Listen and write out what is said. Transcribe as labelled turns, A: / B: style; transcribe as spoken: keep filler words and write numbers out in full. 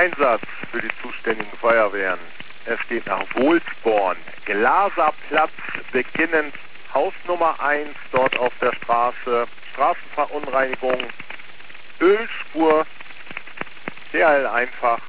A: Einsatz für die zuständigen Feuerwehren. Es geht nach Wohlsborn, Glaserplatz, beginnend Haus Nummer eins, dort auf der Straße, Straßenverunreinigung, Ölspur, D H L einfach